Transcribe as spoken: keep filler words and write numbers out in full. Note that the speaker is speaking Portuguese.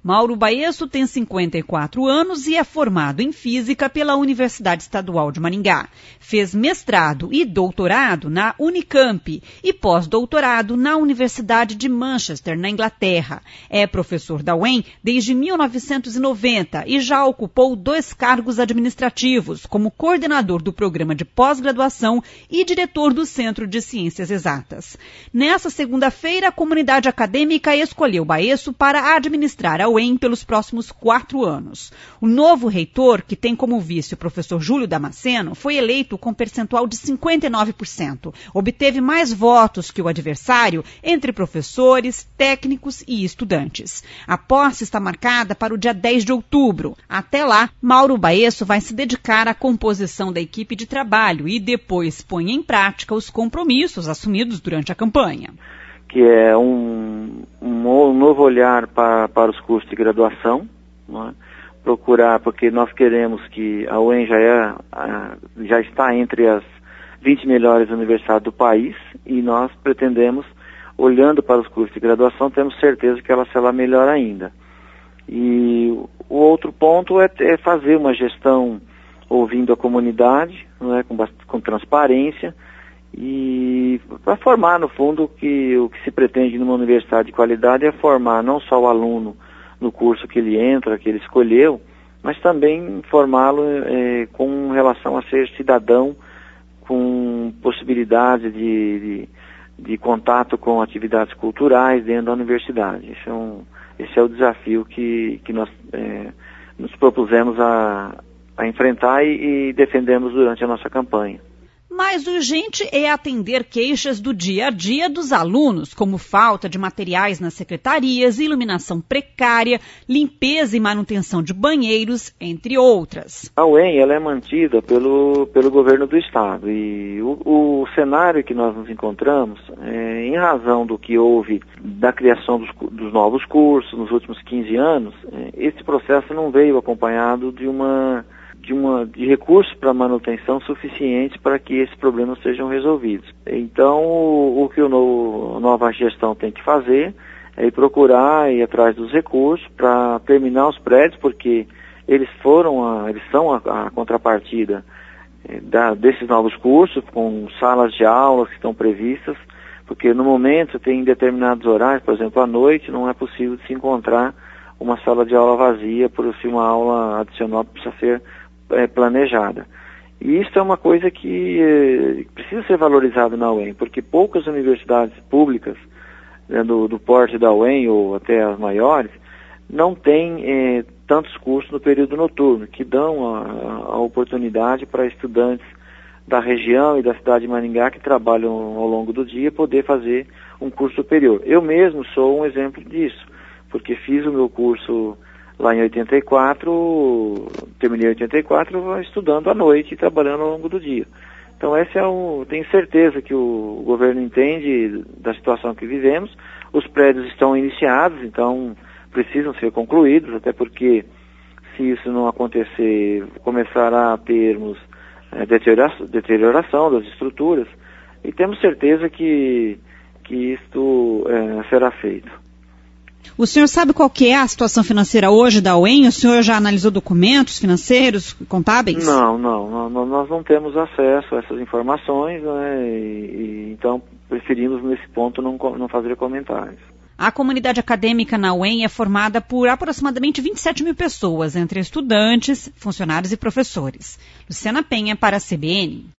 Mauro Baesso tem cinquenta e quatro anos e é formado em Física pela Universidade Estadual de Maringá. Fez mestrado e doutorado na Unicamp e pós-doutorado na Universidade de Manchester, na Inglaterra. É professor da U E M desde mil novecentos e noventa e já ocupou dois cargos administrativos, como coordenador do programa de pós-graduação e diretor do Centro de Ciências Exatas. Nessa segunda-feira, a comunidade acadêmica escolheu Baesso para administrar a U E M pelos próximos quatro anos. O novo reitor, que tem como vice o professor Júlio Damasceno, foi eleito com percentual de cinquenta e nove por cento. Obteve mais votos que o adversário entre professores, técnicos e estudantes. A posse está marcada para o dia dez de outubro. Até lá, Mauro Baesso vai se dedicar à composição da equipe de trabalho e depois põe em prática os compromissos assumidos durante a campanha. Que é um, um novo olhar para, para os cursos de graduação, não é? Procurar, porque nós queremos que a U E M já, é, já está entre as vinte melhores universidades do país e nós pretendemos, olhando para os cursos de graduação, temos certeza que ela será melhor ainda. E o outro ponto é, é fazer uma gestão ouvindo a comunidade, não é? com, com transparência, e para formar, no fundo, que o que se pretende numa universidade de qualidade é formar não só o aluno no curso que ele entra, que ele escolheu, mas também formá-lo é, com relação a ser cidadão, com possibilidade de, de, de contato com atividades culturais dentro da universidade. Esse é, um, esse é o desafio que, que nós é, nos propusemos a, a enfrentar e, e defendemos durante a nossa campanha. Mais urgente é atender queixas do dia a dia dos alunos, como falta de materiais nas secretarias, iluminação precária, limpeza e manutenção de banheiros, entre outras. A U E M ela é mantida pelo, pelo governo do estado e o, o cenário que nós nos encontramos, é, em razão do que houve da criação dos, dos novos cursos nos últimos quinze anos, é, esse processo não veio acompanhado de uma... de, uma, de recursos para manutenção suficientes para que esses problemas sejam resolvidos. Então, o, o que o novo, a nova gestão tem que fazer é ir procurar ir atrás dos recursos para terminar os prédios, porque eles foram, a, eles são a, a contrapartida é, da, desses novos cursos, com salas de aulas que estão previstas, porque no momento tem determinados horários, por exemplo, à noite, não é possível se encontrar uma sala de aula vazia, por se uma aula adicional precisa ser É, planejada. E isso é uma coisa que é, precisa ser valorizada na U E M, porque poucas universidades públicas, né, do, do porte da U E M ou até as maiores, não têm é, tantos cursos no período noturno, que dão a, a oportunidade para estudantes da região e da cidade de Maringá que trabalham ao longo do dia poder fazer um curso superior. Eu mesmo sou um exemplo disso, porque fiz o meu curso lá em oitenta e quatro, terminei em oitenta e quatro estudando à noite e trabalhando ao longo do dia. Então esse é o, tenho certeza que o governo entende da situação que vivemos, os prédios estão iniciados, então precisam ser concluídos, até porque se isso não acontecer, começará a termos é, deterioração, deterioração das estruturas, e temos certeza que, que isto é, será feito. O senhor sabe qual que é a situação financeira hoje da U E M? O senhor já analisou documentos financeiros, contábeis? Não, não, não nós não temos acesso a essas informações, né, e, e, então preferimos nesse ponto não, não fazer comentários. A comunidade acadêmica na U E M é formada por aproximadamente vinte e sete mil pessoas, entre estudantes, funcionários e professores. Luciana Penha para a C B N.